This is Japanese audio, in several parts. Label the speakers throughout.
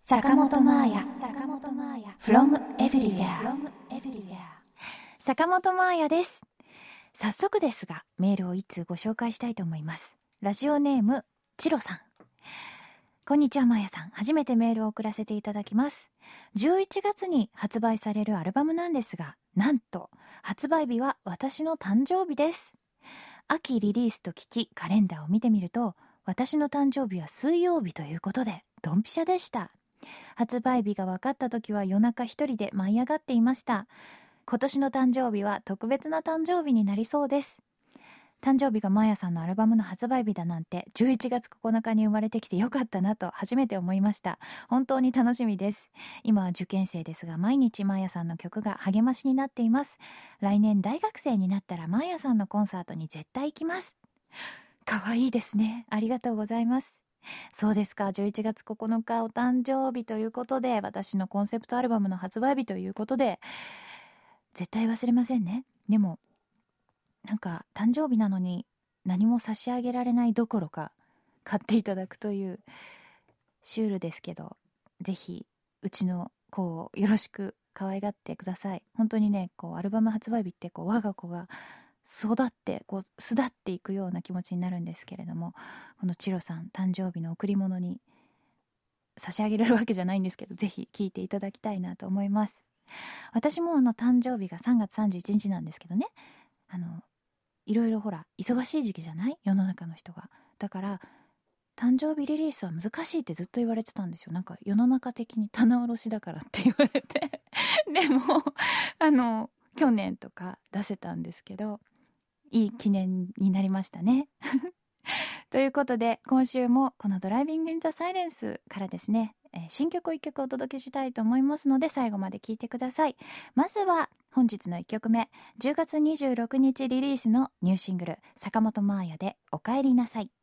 Speaker 1: 坂本真綾 from everywhere 坂本真綾です。早速ですがメールを一通ご紹介したいと思います。ラジオネームチロさん、こんにちは。真綾さん、初めてメールを送らせていただきます。11月に発売されるアルバムなんですが、なんと発売日は私の誕生日です。秋リリースと聞きカレンダーを見てみると、私の誕生日は水曜日ということでドンピシャでした。発売日が分かった時は夜中一人で舞い上がっていました。今年の誕生日は特別な誕生日になりそうです。誕生日が真綾さんのアルバムの発売日だなんて、11月9日に生まれてきてよかったなと初めて思いました。本当に楽しみです。今は受験生ですが、毎日真綾さんの曲が励ましになっています。来年大学生になったら真綾さんのコンサートに絶対行きます。かわいいですね。ありがとうございます。そうですか。11月9日お誕生日ということで、私のコンセプトアルバムの発売日ということで、絶対忘れませんね。でもなんか誕生日なのに何も差し上げられないどころか買っていただくというシュールですけど、ぜひうちの子をよろしく可愛がってください。本当にね、こうアルバム発売日ってこう我が子が育ってこう巣立っていくような気持ちになるんですけれども、このチロさん誕生日の贈り物に差し上げれるわけじゃないんですけど、ぜひ聴いていただきたいなと思います。私も誕生日が3月31日なんですけどね、いろいろほら忙しい時期じゃない？世の中の人が。だから誕生日リリースは難しいってずっと言われてたんですよ。なんか世の中的に棚卸しだからって言われてでも去年とか出せたんですけど、いい記念になりましたねということで、今週もこのドライビングインザサイレンスからですね、新曲を1曲お届けしたいと思いますので、最後まで聴いてください。まずは本日の1曲目、10月26日リリースのニューシングル、坂本真綾でお帰りなさい。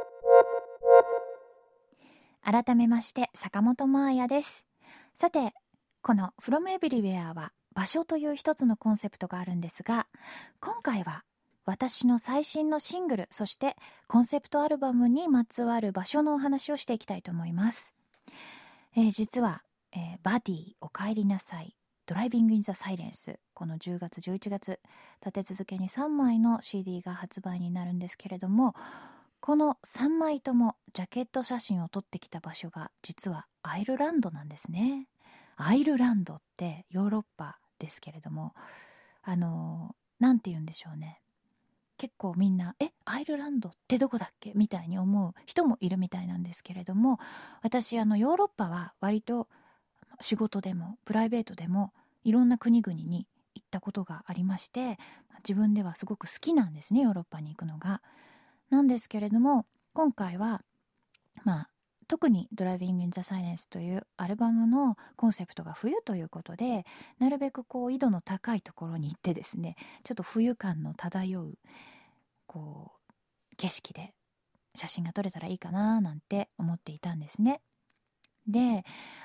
Speaker 1: 改めまして坂本真綾です。さて、この From Everywhere は場所という一つのコンセプトがあるんですが、今回は私の最新のシングル、そしてコンセプトアルバムにまつわる場所のお話をしていきたいと思います。実は、バディお帰りなさい、ドライビングインザサイレンス、この10月11月立て続けに3枚の CD が発売になるんですけれども、この3枚ともジャケット写真を撮ってきた場所が実はアイルランドなんですね。アイルランドってヨーロッパですけれども、なんて言うんでしょうね、結構みんなアイルランドってどこだっけみたいに思う人もいるみたいなんですけれども、私ヨーロッパは割と仕事でもプライベートでもいろんな国々に行ったことがありまして、自分ではすごく好きなんですね、ヨーロッパに行くのが。なんですけれども、今回は特にドライビングインザサイレンスというアルバムのコンセプトが冬ということで、なるべくこう緯度の高いところに行ってですね、ちょっと冬感の漂うこう景色で写真が撮れたらいいかななんて思っていたんですね。で、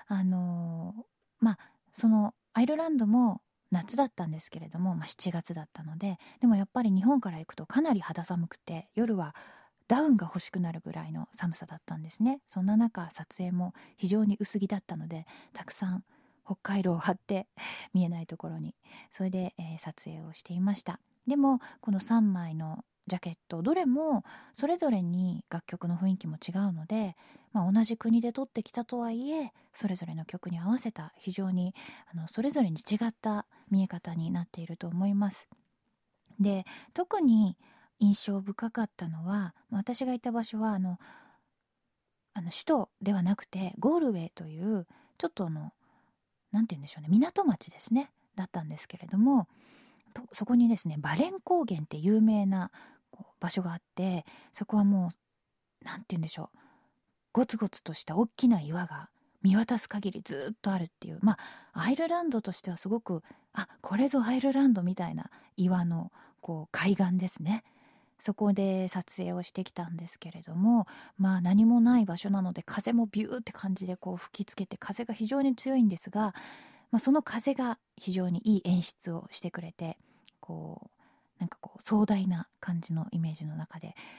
Speaker 1: そのアイルランドも夏だったんですけれども、7月だったので、でもやっぱり日本から行くとかなり肌寒くて、夜はダウンが欲しくなるぐらいの寒さだったんですね。そんな中撮影も非常に薄着だったので、たくさん北海道を張って見えないところに、それで、撮影をしていました。でもこの3枚のジャケットどれもそれぞれに楽曲の雰囲気も違うので、同じ国で撮ってきたとはいえ、それぞれの曲に合わせた非常にそれぞれに違った見え方になっていると思います。で、特に印象深かったのは、私がいた場所は首都ではなくてゴールウェイというちょっとなんて言うんでしょうね、港町ですねだったんですけれども、そこにですね、バレン高原って有名な場所があって、そこはもうなんて言うんでしょう、ゴツゴツとした大きな岩が見渡す限りずっとあるっていう、アイルランドとしてはすごくこれぞアイルランドみたいな岩の海岸ですね。そこで撮影をしてきたんですけれども、何もない場所なので風もビューって感じで吹きつけて、風が非常に強いんですが、その風が非常にいい演出をしてくれて、なんか壮大な感じのイメージの中で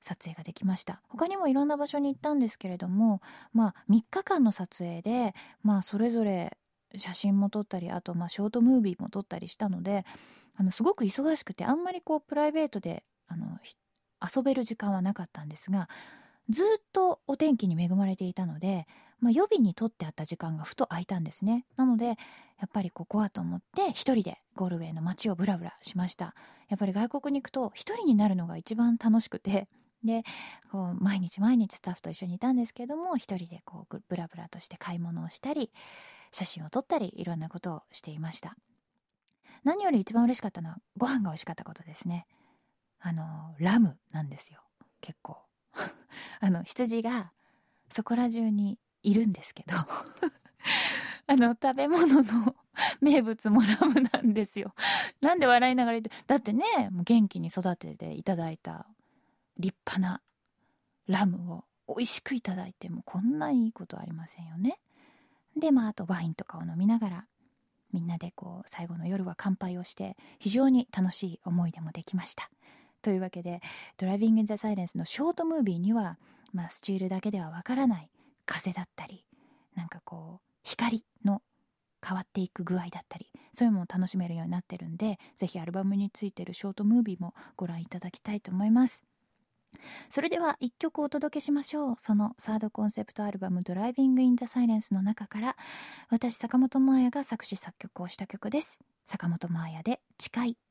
Speaker 1: 撮影ができました。他にもいろんな場所に行ったんですけれども、3日間の撮影で、それぞれ写真も撮ったり、あとショートムービーも撮ったりしたので、すごく忙しくてあんまりプライベートで遊べる時間はなかったんですが、ずっとお天気に恵まれていたので、予備に取ってあった時間がふと空いたんですね。なのでやっぱりここはと思って一人でゴルウェイの街をブラブラしました。やっぱり外国に行くと一人になるのが一番楽しくて、で毎日スタッフと一緒にいたんですけども、一人でブラブラとして買い物をしたり写真を撮ったり、いろんなことをしていました。何より一番嬉しかったのはご飯が美味しかったことですね。ラムなんですよ。結構羊がそこら中にいるんですけど食べ物の名物もラムなんですよ。なんで笑いながら言って、だってね、もう元気に育てていただいた立派なラムを美味しくいただいて、もこんないいことありませんよね。であとワインとかを飲みながらみんなで最後の夜は乾杯をして、非常に楽しい思い出もできました。というわけで、ドライビング・イン・ザ・サイレンスのショートムービーには、スチールだけではわからない風だったり、光の変わっていく具合だったり、そういうのも楽しめるようになってるんで、ぜひアルバムについてるショートムービーもご覧いただきたいと思います。それでは一曲お届けしましょう。そのサードコンセプトアルバムドライビング・イン・ザ・サイレンスの中から、私坂本真綾が作詞作曲をした曲です。坂本真綾で誓い。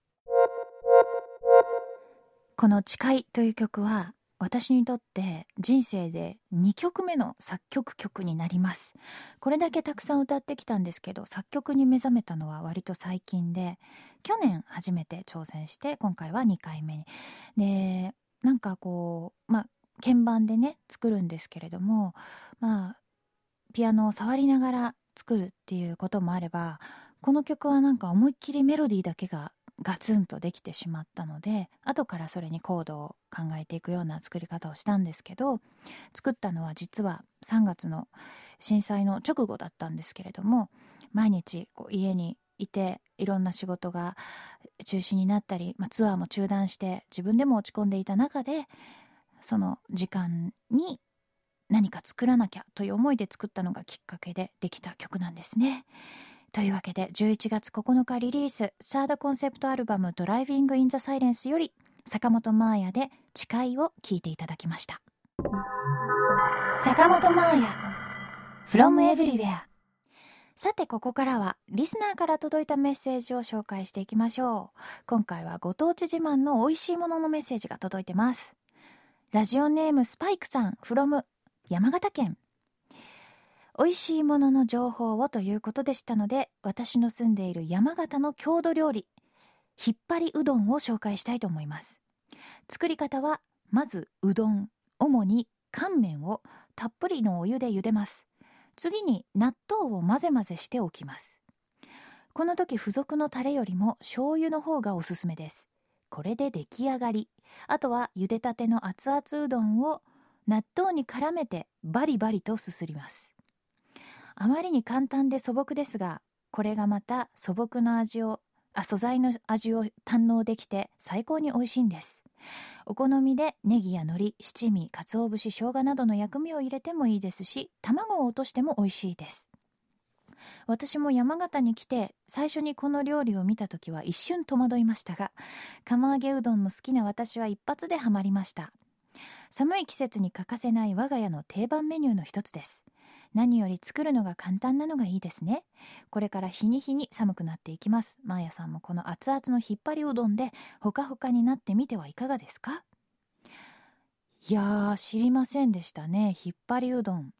Speaker 1: この誓いという曲は私にとって人生で2曲目の作曲曲になります。これだけたくさん歌ってきたんですけど、作曲に目覚めたのは割と最近で、去年初めて挑戦して、今回は2回目にで、鍵盤でね作るんですけれども、ピアノを触りながら作るっていうこともあれば、この曲は思いっきりメロディーだけがガツンとできてしまったので、後からそれにコードを考えていくような作り方をしたんですけど、作ったのは実は3月の震災の直後だったんですけれども、毎日家にいていろんな仕事が中止になったり、ツアーも中断して自分でも落ち込んでいた中で、その時間に何か作らなきゃという思いで作ったのがきっかけでできた曲なんですね。というわけで11月9日リリース、サードコンセプトアルバムドライビング・イン・ザ・サイレンスより坂本真綾で誓いを聴いていただきました。坂本真綾 From Everywhere。 さてここからはリスナーから届いたメッセージを紹介していきましょう。今回はご当地自慢の美味しいもののメッセージが届いてます。ラジオネームスパイクさん from 山形県。美味しいものの情報をということでしたので、私の住んでいる山形の郷土料理ひっぱりうどんを紹介したいと思います。作り方は、まずうどん、主に乾麺をたっぷりのお湯で茹でます。次に納豆を混ぜ混ぜしておきます。この時付属のタレよりも醤油の方がおすすめです。これで出来上がり。あとは茹でたての熱々うどんを納豆に絡めてバリバリとすすります。あまりに簡単で素朴ですが、これがまた素材の味を堪能できて最高に美味しいんです。お好みでネギや海苔、七味、鰹節、生姜などの薬味を入れてもいいですし、卵を落としても美味しいです。私も山形に来て最初にこの料理を見た時は一瞬戸惑いましたが、釜揚げうどんの好きな私は一発でハマりました。寒い季節に欠かせない我が家の定番メニューの一つです。何より作るのが簡単なのがいいですね。これから日に日に寒くなっていきます。マーヤさんもこの熱々のひっぱりうどんでほかほかになってみてはいかがですか？いやー、知りませんでしたね。ひっぱりうどん。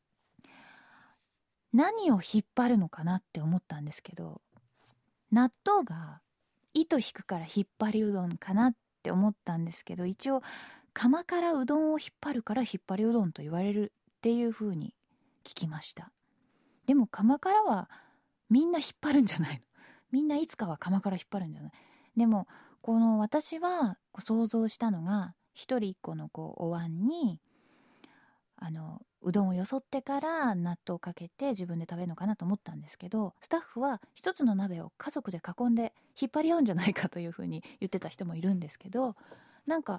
Speaker 1: 何を引っ張るのかなって思ったんですけど、納豆が糸引くからひっぱりうどんかなって思ったんですけど、一応釜からうどんを引っ張るからひっぱりうどんと言われるっていう風に聞きました。でも釜からはみんな引っ張るんじゃないの？みんないつかは釜から引っ張るんじゃない？でもこの私は想像したのが、一人一個のお椀にうどんをよそってから納豆をかけて自分で食べるのかなと思ったんですけど、スタッフは一つの鍋を家族で囲んで引っ張り合うんじゃないかというふうに言ってた人もいるんですけど、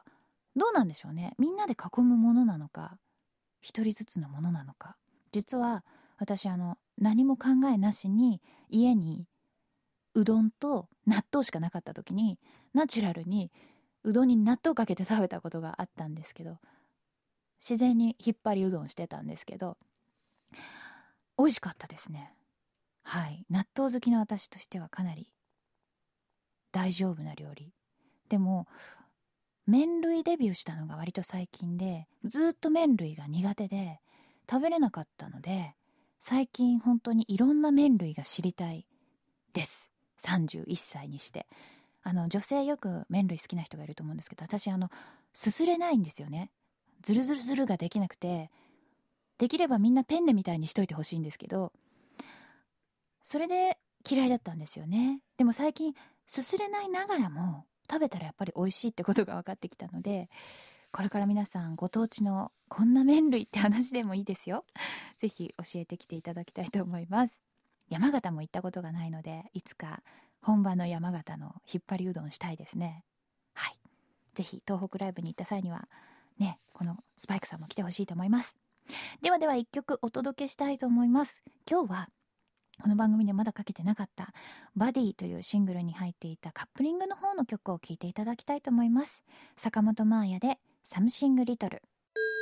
Speaker 1: どうなんでしょうね。みんなで囲むものなのか、一人ずつのものなのか。実は私何も考えなしに家にうどんと納豆しかなかった時にナチュラルにうどんに納豆かけて食べたことがあったんですけど、自然に引っ張りうどんしてたんですけど、美味しかったですね。はい、納豆好きの私としてはかなり大丈夫な料理。でも麺類デビューしたのが割と最近で、ずっと麺類が苦手で食べれなかったので、最近本当にいろんな麺類が知りたいです。31歳にして。女性よく麺類好きな人がいると思うんですけど、私すすれないんですよね。ズルズルズルができなくて、できればみんなペンネみたいにしといてほしいんですけど、それで嫌いだったんですよね。でも最近すすれないながらも食べたらやっぱり美味しいってことが分かってきたので、これから皆さんご当地のこんな麺類って話でもいいですよ。ぜひ教えてきていただきたいと思います。山形も行ったことがないので、いつか本場の山形の引っ張りうどんしたいですね。はい、ぜひ東北ライブに行った際にはね、このスパイクさんも来てほしいと思います。では1曲お届けしたいと思います。今日はこの番組でまだかけてなかったバディというシングルに入っていたカップリングの方の曲を聴いていただきたいと思います。坂本真綾でサムシングリトル。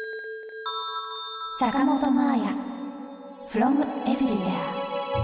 Speaker 1: 坂本真綾 From Everywhere。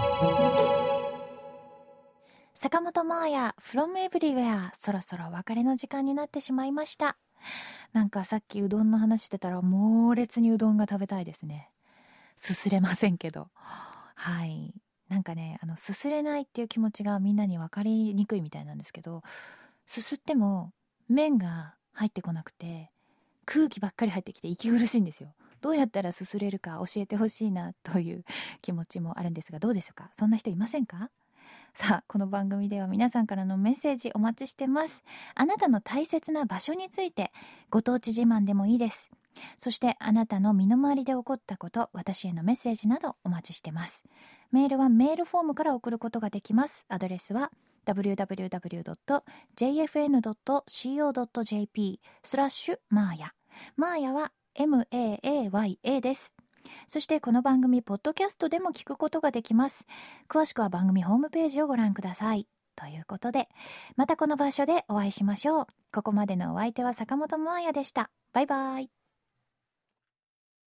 Speaker 1: 坂本真綾 From Everywhere、 そろそろお別れの時間になってしまいました。なんかさっきうどんの話してたら猛烈にうどんが食べたいですね。すすれませんけど、はい、なんかね、すすれないっていう気持ちがみんなに分かりにくいみたいなんですけど、すすっても麺が入ってこなくて空気ばっかり入ってきて息苦しいんですよ。どうやったらすすれるか教えてほしいなという気持ちもあるんですが、どうでしょうか。そんな人いませんか？さあ、この番組では皆さんからのメッセージお待ちしてます。あなたの大切な場所について、ご当地自慢でもいいです。そしてあなたの身の回りで起こったこと、私へのメッセージなどお待ちしてます。メールはメールフォームから送ることができます。アドレスは www.jfn.co.jp/マーヤは MAAYA です。そしてこの番組ポッドキャストでも聞くことができます。詳しくは番組ホームページをご覧ください。ということで、またこの場所でお会いしましょう。ここまでのお相手は坂本真綾でした。バイバイ。